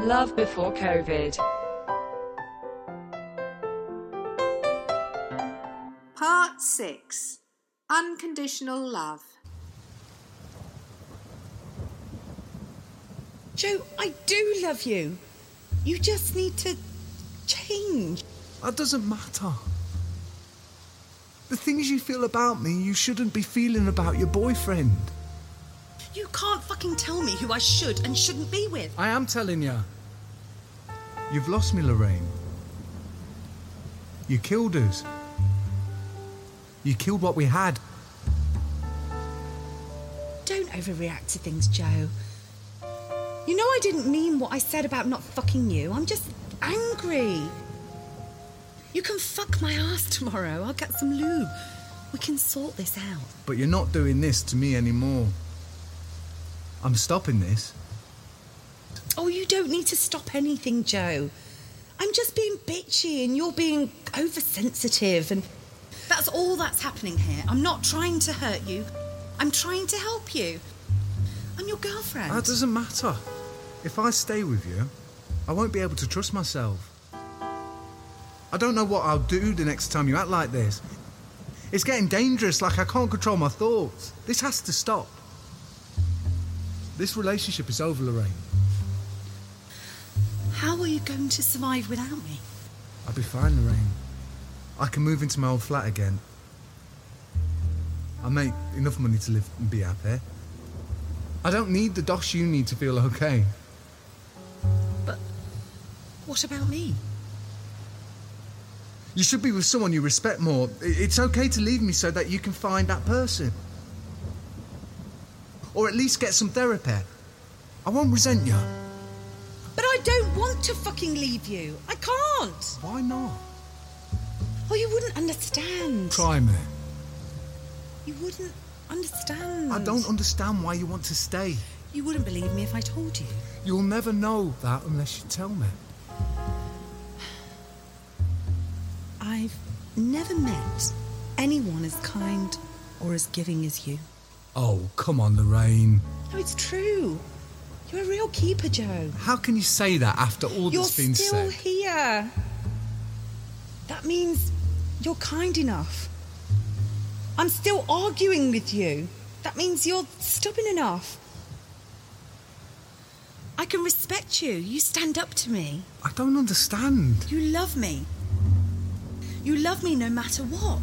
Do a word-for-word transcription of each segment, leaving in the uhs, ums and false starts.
Love before COVID. Part six. Unconditional love. Joe, I do love you. You just need to change. That doesn't matter. The things you feel about me, you shouldn't be feeling about your boyfriend. You can't fucking tell me who I should and shouldn't be with. I am telling you. You've lost me, Lorraine. You killed us. You killed what we had. Don't overreact to things, Joe. You know I didn't mean what I said about not fucking you. I'm just angry. You can fuck my ass tomorrow. I'll get some lube. We can sort this out. But you're not doing this to me anymore. I'm stopping this. Oh, you don't need to stop anything, Joe. I'm just being bitchy and you're being oversensitive, and that's all that's happening here. I'm not trying to hurt you. I'm trying to help you. I'm your girlfriend. That doesn't matter. If I stay with you, I won't be able to trust myself. I don't know what I'll do the next time you act like this. It's getting dangerous, like I can't control my thoughts. This has to stop. This relationship is over, Lorraine. How are you going to survive without me? I'll be fine, Lorraine. I can move into my old flat again. I make enough money to live and be happy. I don't need the dosh you need to feel okay. But what about me? You should be with someone you respect more. It's okay to leave me so that you can find that person. Or at least get some therapy. I won't resent you. But I don't want to fucking leave you. I can't. Why not? Oh, you wouldn't understand. Try me. You wouldn't understand. I don't understand why you want to stay. You wouldn't believe me if I told you. You'll never know that unless you tell me. I've never met anyone as kind or as giving as you. Oh, come on, Lorraine. No, it's true. You're a real keeper, Joe. How can you say that after all You're that's been still said? here. That means you're kind enough. I'm still arguing with you. That means you're stubborn enough. I can respect you. You stand up to me. I don't understand. You love me. You love me no matter what.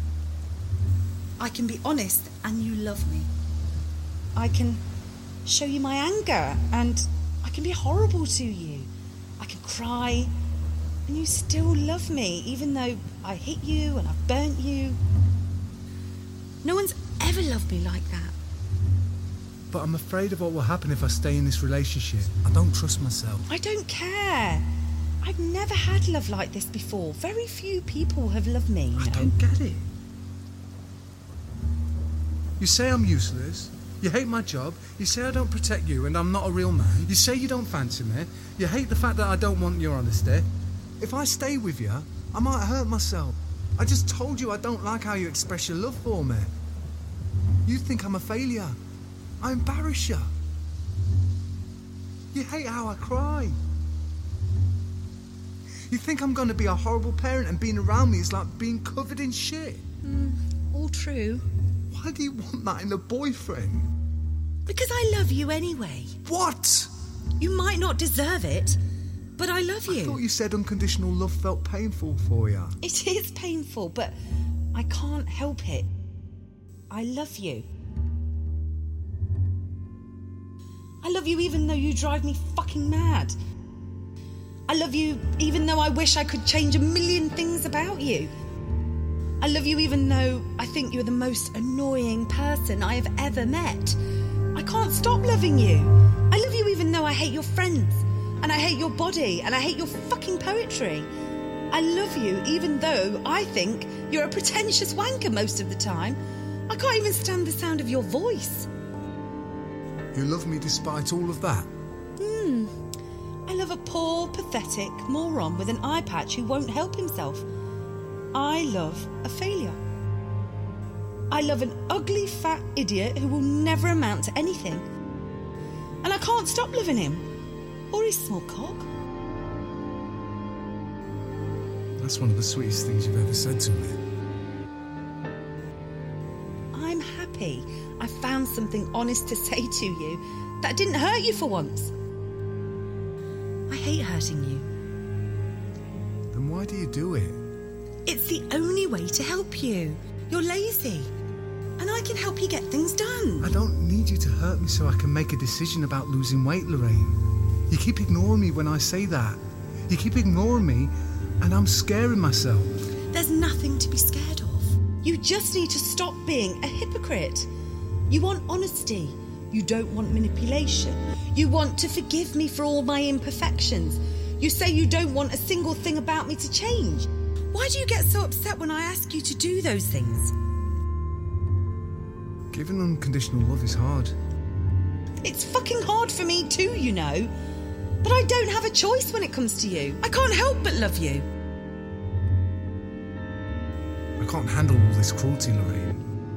I can be honest and you love me. I can show you my anger and I can be horrible to you. I can cry and you still love me, even though I hit you and I've burnt you. No one's ever loved me like that. But I'm afraid of what will happen if I stay in this relationship. I don't trust myself. I don't care. I've never had love like this before. Very few people have loved me, you I know. don't get it. You say I'm useless. You hate my job. You say I don't protect you and I'm not a real man. You say you don't fancy me. You hate the fact that I don't want your honesty. If I stay with you, I might hurt myself. I just told you I don't like how you express your love for me. You think I'm a failure. I embarrass you. You hate how I cry. You think I'm going to be a horrible parent and being around me is like being covered in shit. Mm, all true. Why do you want that in a boyfriend? Because I love you anyway. What? You might not deserve it, but I love you. I thought you said unconditional love felt painful for you. It is painful, but I can't help it. I love you. I love you even though you drive me fucking mad. I love you even though I wish I could change a million things about you. I love you even though I think you're the most annoying person I have ever met. I can't stop loving you. I love you even though I hate your friends, and I hate your body, and I hate your fucking poetry. I love you even though I think you're a pretentious wanker most of the time. I can't even stand the sound of your voice. You love me despite all of that? Hmm. I love a poor, pathetic moron with an eye patch who won't help himself. I love a failure. I love an ugly, fat idiot who will never amount to anything. And I can't stop loving him. Or his small cock. That's one of the sweetest things you've ever said to me. I'm happy I found something honest to say to you that didn't hurt you for once. I hate hurting you. Then why do you do it? It's the only way to help you. You're lazy. And I can help you get things done. I don't need you to hurt me so I can make a decision about losing weight, Lorraine. You keep ignoring me when I say that. You keep ignoring me and I'm scaring myself. There's nothing to be scared of. You just need to stop being a hypocrite. You want honesty. You don't want manipulation. You want to forgive me for all my imperfections. You say you don't want a single thing about me to change. Why do you get so upset when I ask you to do those things? Giving unconditional love is hard. It's fucking hard for me too, you know. But I don't have a choice when it comes to you. I can't help but love you. I can't handle all this cruelty, Lorraine.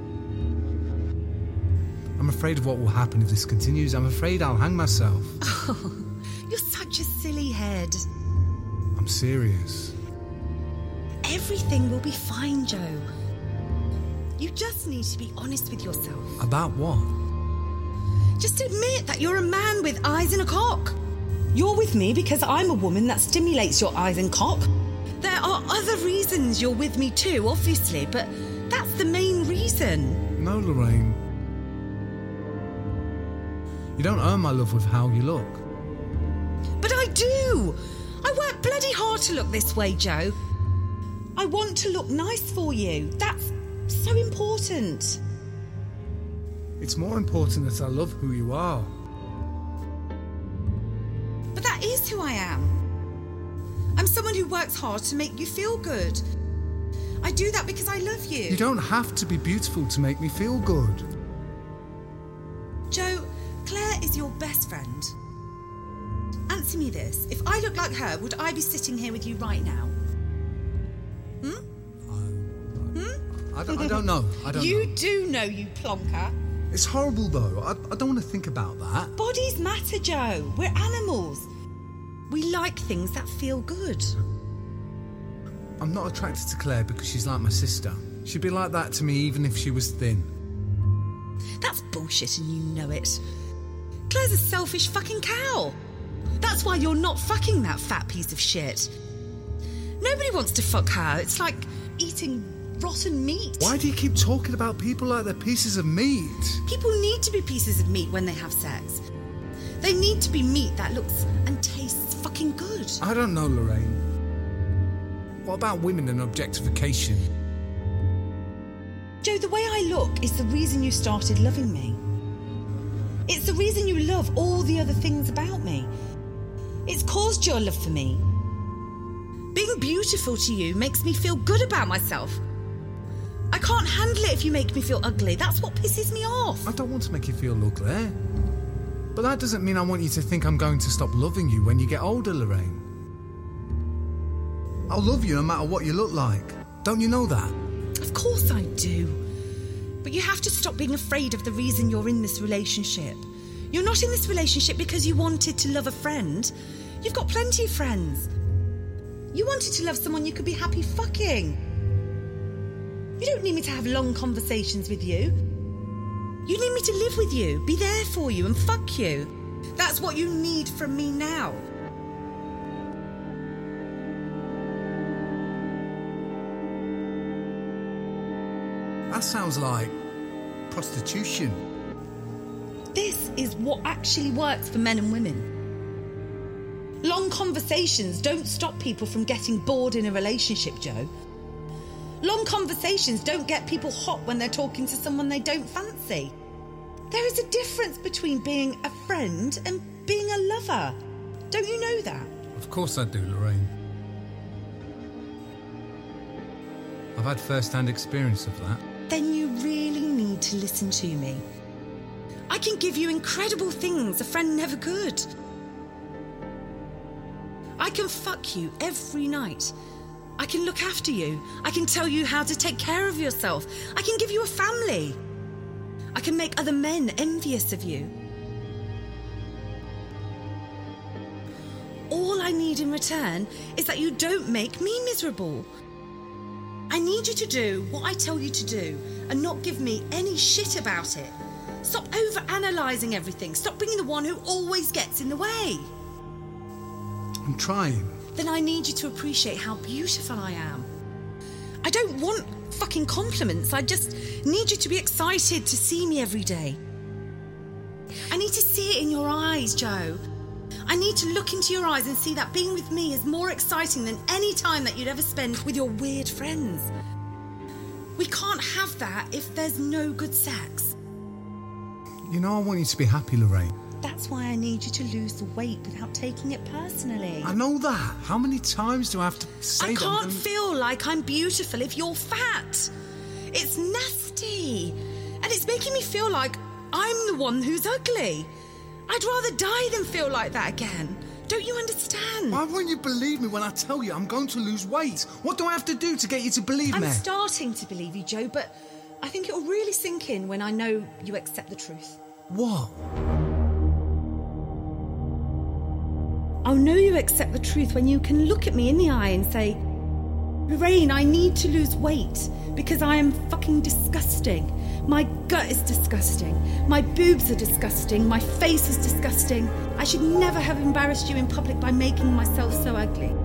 I'm afraid of what will happen if this continues. I'm afraid I'll hang myself. Oh, you're such a silly head. I'm serious. Everything will be fine, Joe. You just need to be honest with yourself. About what? Just admit that you're a man with eyes and a cock. You're with me because I'm a woman that stimulates your eyes and cock. There are other reasons you're with me too, obviously, but that's the main reason. No, Lorraine. You don't earn my love with how you look. But I do. I work bloody hard to look this way, Joe. I want to look nice for you. That's so important. It's more important that I love who you are. But that is who I am. I'm someone who works hard to make you feel good. I do that because I love you. You don't have to be beautiful to make me feel good. Joe, Claire is your best friend. Answer me this. If I looked like her, would I be sitting here with you right now? Hmm? Hmm? I don't, I don't know. I don't you know. do know, you plonker. It's horrible, though. I, I don't want to think about that. Bodies matter, Joe. We're animals. We like things that feel good. I'm not attracted to Claire because she's like my sister. She'd be like that to me even if she was thin. That's bullshit and you know it. Claire's a selfish fucking cow. That's why you're not fucking that fat piece of shit. Nobody wants to fuck her. It's like eating rotten meat. Why do you keep talking about people like they're pieces of meat? People need to be pieces of meat when they have sex. They need to be meat that looks and tastes fucking good. I don't know, Lorraine. What about women and objectification? Joe, the way I look is the reason you started loving me. It's the reason you love all the other things about me. It's caused your love for me. Being beautiful to you makes me feel good about myself. I can't handle it if you make me feel ugly. That's what pisses me off. I don't want to make you feel ugly. But that doesn't mean I want you to think I'm going to stop loving you when you get older, Lorraine. I'll love you no matter what you look like. Don't you know that? Of course I do. But you have to stop being afraid of the reason you're in this relationship. You're not in this relationship because you wanted to love a friend. You've got plenty of friends. You wanted to love someone you could be happy fucking. You don't need me to have long conversations with you. You need me to live with you, be there for you and fuck you. That's what you need from me now. That sounds like prostitution. This is what actually works for men and women. Long conversations don't stop people from getting bored in a relationship, Joe. Long conversations don't get people hot when they're talking to someone they don't fancy. There is a difference between being a friend and being a lover. Don't you know that? Of course I do, Lorraine. I've had first-hand experience of that. Then you really need to listen to me. I can give you incredible things a friend never could. I can fuck you every night. I can look after you. I can tell you how to take care of yourself. I can give you a family. I can make other men envious of you. all I need in return is that you don't make me miserable. I need you to do what I tell you to do and not give me any shit about it. Stop over-analysing everything. Stop being the one who always gets in the way. I'm trying. Then I need you to appreciate how beautiful I am. I don't want fucking compliments. I just need you to be excited to see me every day. I need to see it in your eyes, Joe. I need to look into your eyes and see that being with me is more exciting than any time that you'd ever spend with your weird friends. We can't have that if there's no good sex. You know I want you to be happy, Lorraine. That's why I need you to lose the weight without taking it personally. I know that. How many times do I have to say that? I can't I'm gonna... feel like I'm beautiful if you're fat. It's nasty. And it's making me feel like I'm the one who's ugly. I'd rather die than feel like that again. Don't you understand? Why won't you believe me when I tell you I'm going to lose weight? What do I have to do to get you to believe I'm me? I'm starting to believe you, Joe, but I think it'll really sink in when I know you accept the truth. What? I'll know you accept the truth when you can look at me in the eye and say, Lorraine, I need to lose weight because I am fucking disgusting. My gut is disgusting. My boobs are disgusting. My face is disgusting. I should never have embarrassed you in public by making myself so ugly.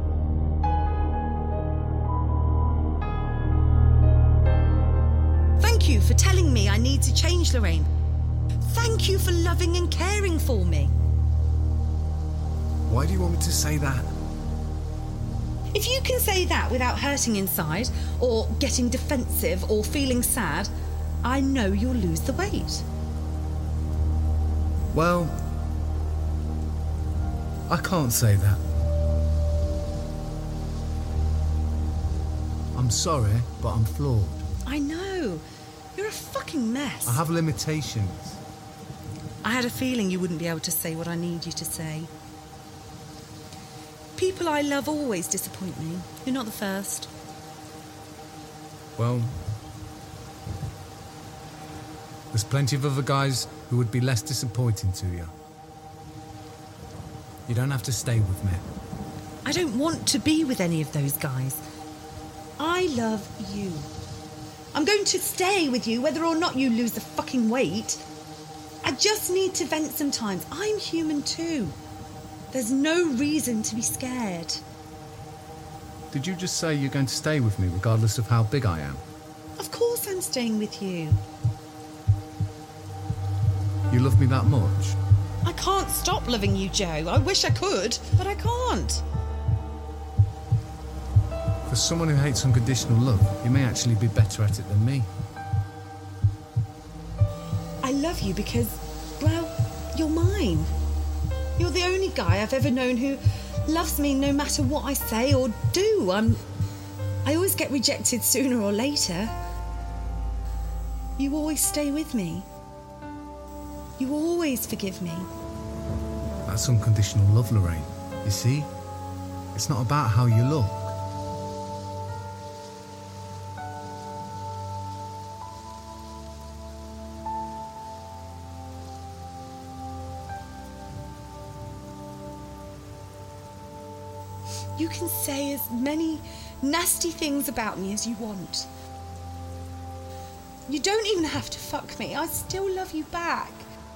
Thank you for telling me I need to change, Lorraine. Thank you for loving and caring for me. Why do you want me to say that? If you can say that without hurting inside, or getting defensive, or feeling sad, I know you'll lose the weight. Well, I can't say that. I'm sorry, but I'm flawed. I know. You're a fucking mess. I have limitations. I had a feeling you wouldn't be able to say what I need you to say. People I love always disappoint me. You're not the first. Well, there's plenty of other guys who would be less disappointing to you. You don't have to stay with me. I don't want to be with any of those guys. I love you. I'm going to stay with you whether or not you lose the fucking weight. I just need to vent sometimes. I'm human too. There's no reason to be scared. Did you just say you're going to stay with me regardless of how big I am? Of course I'm staying with you. You love me that much? I can't stop loving you, Joe. I wish I could, but I can't. For someone who hates unconditional love, you may actually be better at it than me. I love you because, well, you're mine. You're the only guy I've ever known who loves me no matter what I say or do. I'm... I always get rejected sooner or later. You always stay with me. You always forgive me. That's unconditional love, Lorraine. You see? It's not about how you look. You can say as many nasty things about me as you want. You don't even have to fuck me. I still love you back.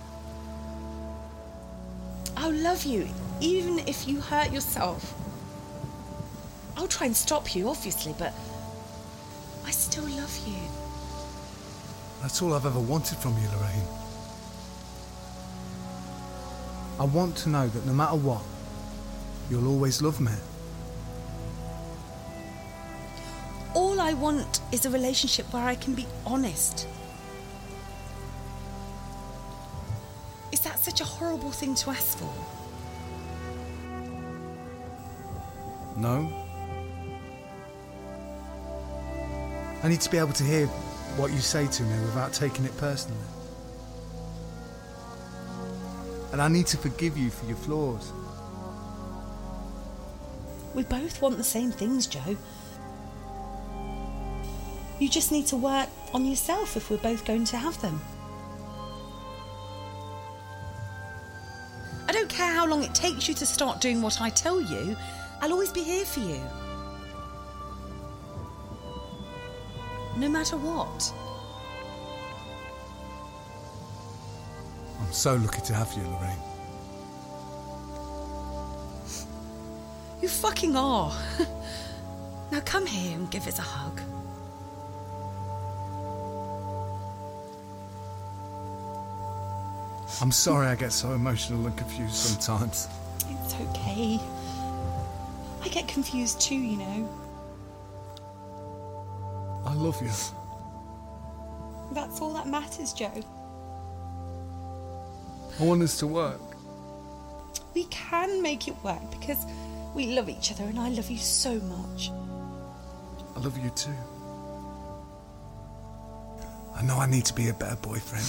I'll love you, even if you hurt yourself. I'll try and stop you, obviously, but I still love you. That's all I've ever wanted from you, Lorraine. I want to know that no matter what, you'll always love me. All I want is a relationship where I can be honest. Is that such a horrible thing to ask for? No. I need to be able to hear what you say to me without taking it personally. And I need to forgive you for your flaws. We both want the same things, Joe. You just need to work on yourself if we're both going to have them. I don't care how long it takes you to start doing what I tell you. I'll always be here for you. No matter what. I'm so lucky to have you, Lorraine. You fucking are. Now come here and give us a hug. I'm sorry I get so emotional and confused sometimes. It's okay. I get confused too, you know. I love you. That's all that matters, Joe. I want us to work. We can make it work because we love each other and I love you so much. I love you too. I know I need to be a better boyfriend.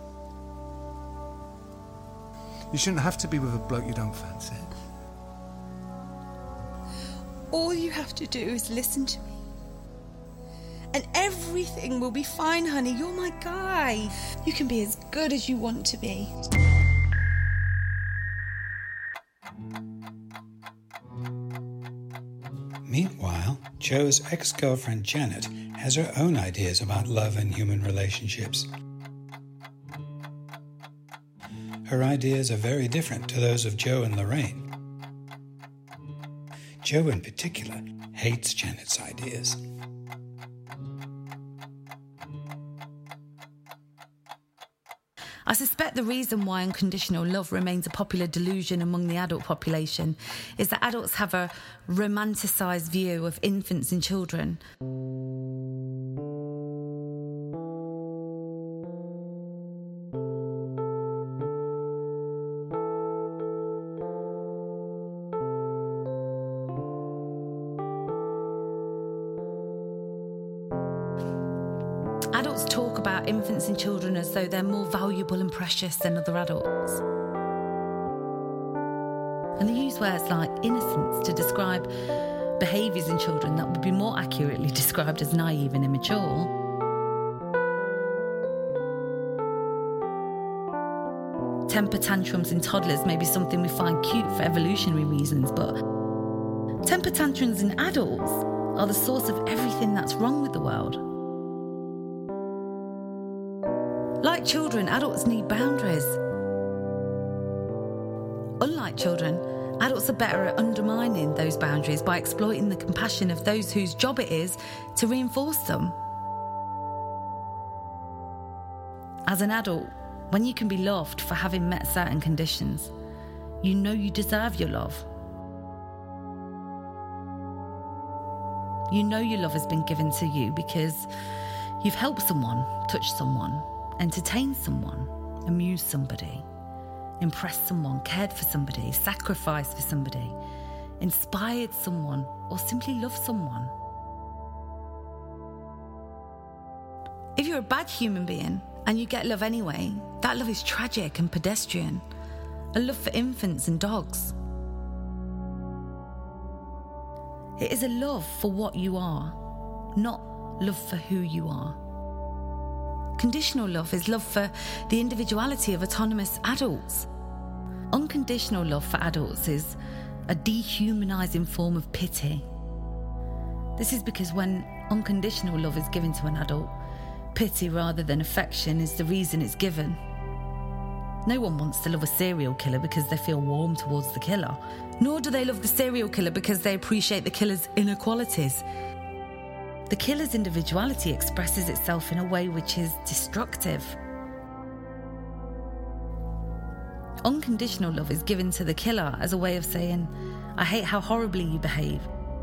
You shouldn't have to be with a bloke you don't fancy. All you have to do is listen to me. And everything will be fine, honey. You're my guy. You can be as good as you want to be. Meanwhile, Joe's ex-girlfriend Janet has her own ideas about love and human relationships. Her ideas are very different to those of Joe and Lorraine. Joe in particular hates Janet's ideas. I suspect the reason why unconditional love remains a popular delusion among the adult population is that adults have a romanticised view of infants and children. Adults talk about infants and children as though they're more valuable and precious than other adults. And they use words like innocence to describe behaviours in children that would be more accurately described as naive and immature. Temper tantrums in toddlers may be something we find cute for evolutionary reasons, but temper tantrums in adults are the source of everything that's wrong with the world. Like children, adults need boundaries. Unlike children, adults are better at undermining those boundaries by exploiting the compassion of those whose job it is to reinforce them. As an adult, when you can be loved for having met certain conditions, you know you deserve your love. You know your love has been given to you because you've helped someone, touched someone, entertained someone, amused somebody, impressed someone, cared for somebody, sacrificed for somebody, inspired someone, or simply loved someone. If you're a bad human being and you get love anyway, that love is tragic and pedestrian. A love for infants and dogs. It is a love for what you are, not love for who you are. Conditional love is love for the individuality of autonomous adults. Unconditional love for adults is a dehumanising form of pity. This is because when unconditional love is given to an adult, pity rather than affection is the reason it's given. No one wants to love a serial killer because they feel warm towards the killer, nor do they love the serial killer because they appreciate the killer's inequalities. The killer's individuality expresses itself in a way which is destructive. Unconditional love is given to the killer as a way of saying, I hate how horribly you behave.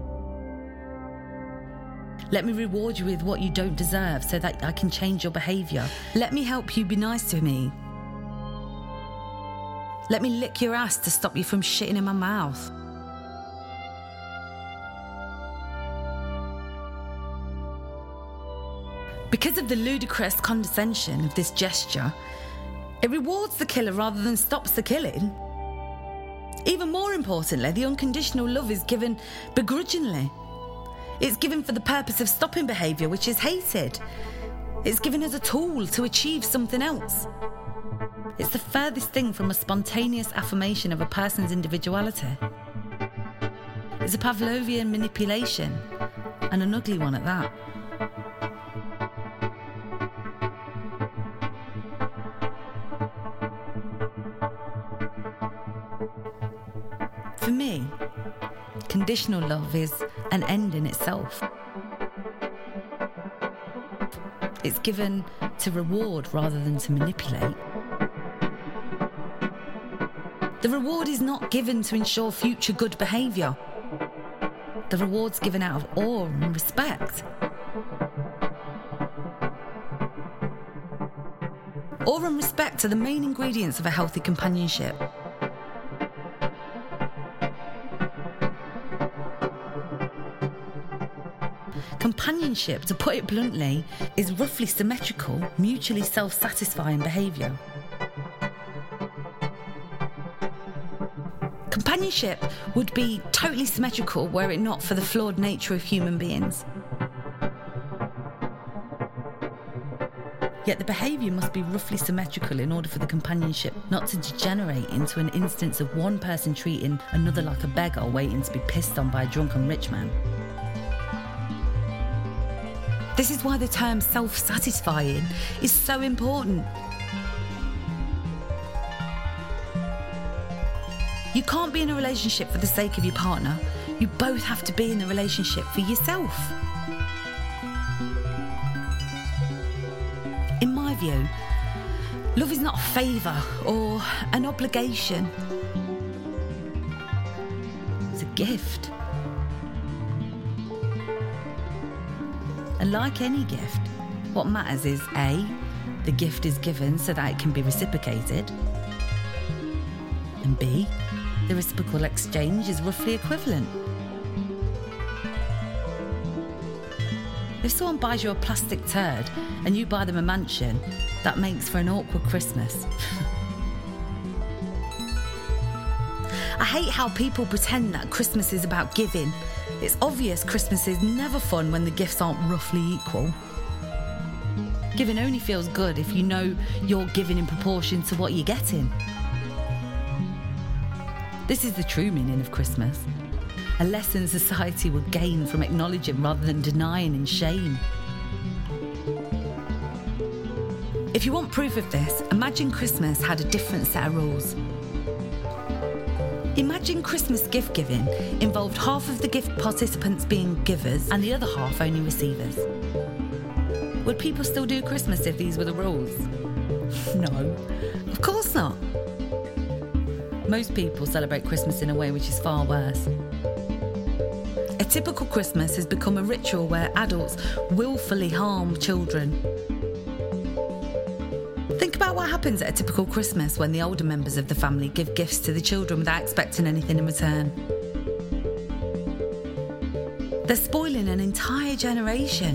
Let me reward you with what you don't deserve so that I can change your behaviour. Let me help you be nice to me. Let me lick your ass to stop you from shitting in my mouth. Because of the ludicrous condescension of this gesture, it rewards the killer rather than stops the killing. Even more importantly, the unconditional love is given begrudgingly. It's given for the purpose of stopping behaviour which is hated. It's given as a tool to achieve something else. It's the furthest thing from a spontaneous affirmation of a person's individuality. It's a Pavlovian manipulation, and an ugly one at that. For me, conditional love is an end in itself. It's given to reward rather than to manipulate. The reward is not given to ensure future good behaviour. The reward's given out of awe and respect. Awe and respect are the main ingredients of a healthy companionship. Companionship, to put it bluntly, is roughly symmetrical, mutually self-satisfying behaviour. Companionship would be totally symmetrical were it not for the flawed nature of human beings. Yet the behaviour must be roughly symmetrical in order for the companionship not to degenerate into an instance of one person treating another like a beggar waiting to be pissed on by a drunken rich man. This is why the term self-satisfying is so important. You can't be in a relationship for the sake of your partner. You both have to be in the relationship for yourself. In my view, love is not a favour or an obligation. It's a gift. And like any gift, what matters is A, the gift is given so that it can be reciprocated, and B, the reciprocal exchange is roughly equivalent. If someone buys you a plastic turd and you buy them a mansion, that makes for an awkward Christmas. I hate how people pretend that Christmas is about giving. It's obvious Christmas is never fun when the gifts aren't roughly equal. Giving only feels good if you know you're giving in proportion to what you're getting. This is the true meaning of Christmas. A lesson society would gain from acknowledging rather than denying in shame. If you want proof of this, imagine Christmas had a different set of rules. Imagine Christmas gift giving involved half of the gift participants being givers and the other half only receivers. Would people still do Christmas if these were the rules? No, of course not. Most people celebrate Christmas in a way which is far worse. A typical Christmas has become a ritual where adults willfully harm children. Think about what happens at a typical Christmas when the older members of the family give gifts to the children without expecting anything in return. They're spoiling an entire generation.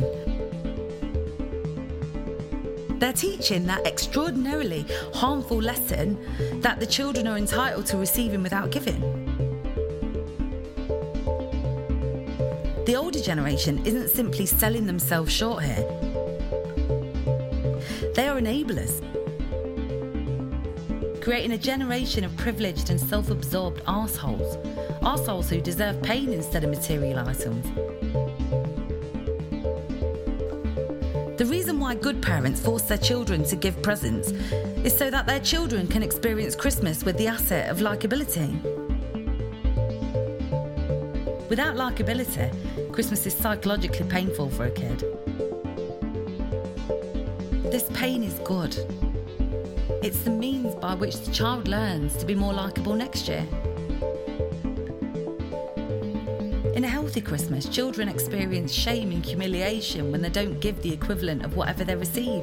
They're teaching that extraordinarily harmful lesson that the children are entitled to receiving without giving. The older generation isn't simply selling themselves short here. They are enablers, creating a generation of privileged and self-absorbed arseholes, arseholes who deserve pain instead of material items. The reason why good parents force their children to give presents is so that their children can experience Christmas with the asset of likeability. Without likeability, Christmas is psychologically painful for a kid. This pain is good. It's the means by which the child learns to be more likeable next year. In a healthy Christmas, children experience shame and humiliation when they don't give the equivalent of whatever they receive.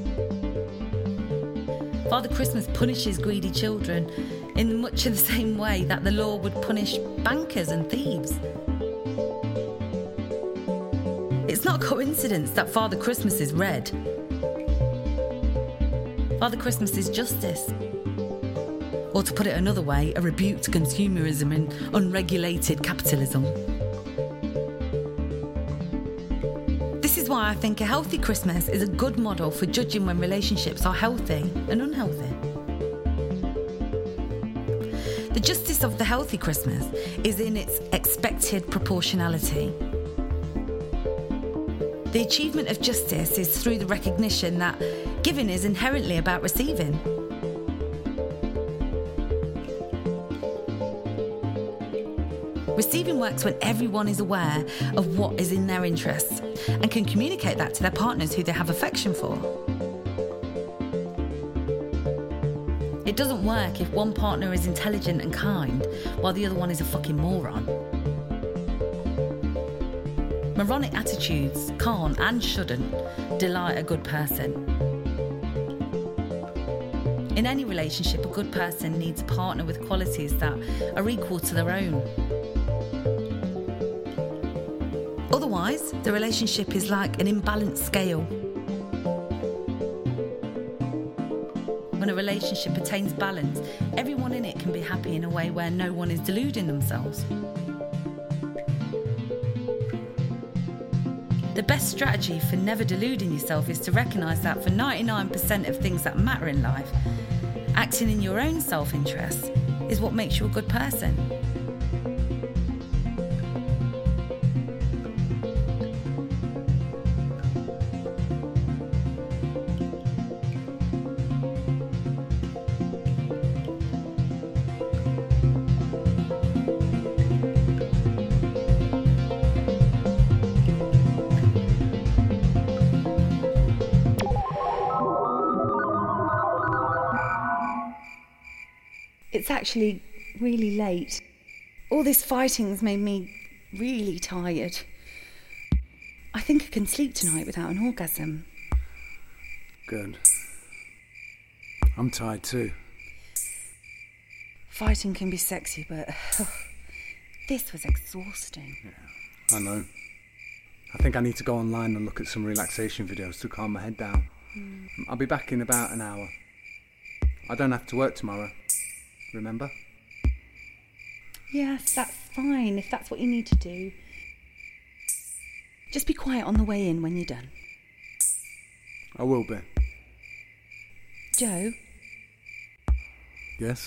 Father Christmas punishes greedy children in much of the same way that the law would punish bankers and thieves. It's not a coincidence that Father Christmas is red. Father Christmas is justice. Or to put it another way, a rebuke to consumerism and unregulated capitalism. This is why I think a healthy Christmas is a good model for judging when relationships are healthy and unhealthy. The justice of the healthy Christmas is in its expected proportionality. The achievement of justice is through the recognition that giving is inherently about receiving. Receiving works when everyone is aware of what is in their interests and can communicate that to their partners who they have affection for. It doesn't work if one partner is intelligent and kind while the other one is a fucking moron. Moronic attitudes can't and shouldn't delight a good person. In any relationship, a good person needs a partner with qualities that are equal to their own. Otherwise, the relationship is like an imbalanced scale. When a relationship attains balance, everyone in it can be happy in a way where no one is deluding themselves. The best strategy for never deluding yourself is to recognise that for ninety-nine percent of things that matter in life, acting in your own self-interest is what makes you a good person. It's actually really late. All this fighting's made me really tired. I think I can sleep tonight without an orgasm. Good. I'm tired too. Fighting can be sexy, but oh, this was exhausting. Yeah, I know. I think I need to go online and look at some relaxation videos to calm my head down. Mm. I'll be back in about an hour. I don't have to work tomorrow. Remember? Yes, that's fine, if that's what you need to do. Just be quiet on the way in when you're done. I will be. Joe? Yes?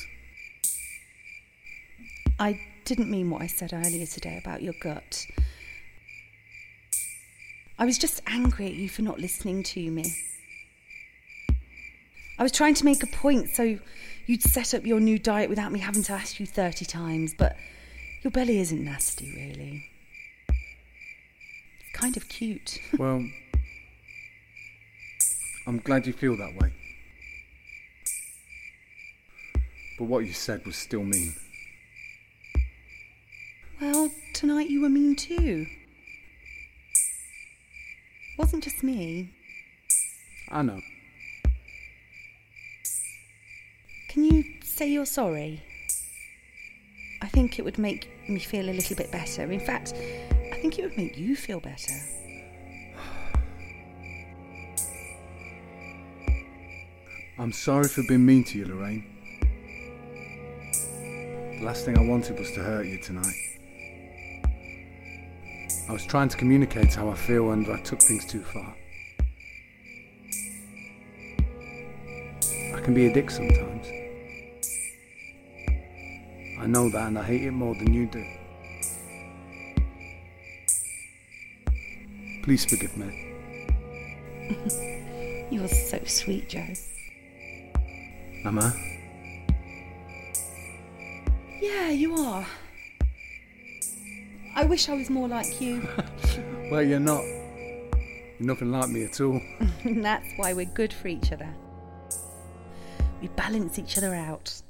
I didn't mean what I said earlier today about your gut. I was just angry at you for not listening to me. I was trying to make a point so you'd set up your new diet without me having to ask you thirty times, but your belly isn't nasty, really. It's kind of cute. Well, I'm glad you feel that way. But what you said was still mean. Well, tonight you were mean too. It wasn't just me. I know. Can you say you're sorry? I think it would make me feel a little bit better. In fact, I think it would make you feel better. I'm sorry for being mean to you, Lorraine. The last thing I wanted was to hurt you tonight. I was trying to communicate how I feel and I took things too far. I can be a dick sometimes. I know that and I hate it more than you do. Please forgive me. You're so sweet, Joe. Am I? Yeah, you are. I wish I was more like you. Well, you're not. You're nothing like me at all. That's why we're good for each other. We balance each other out.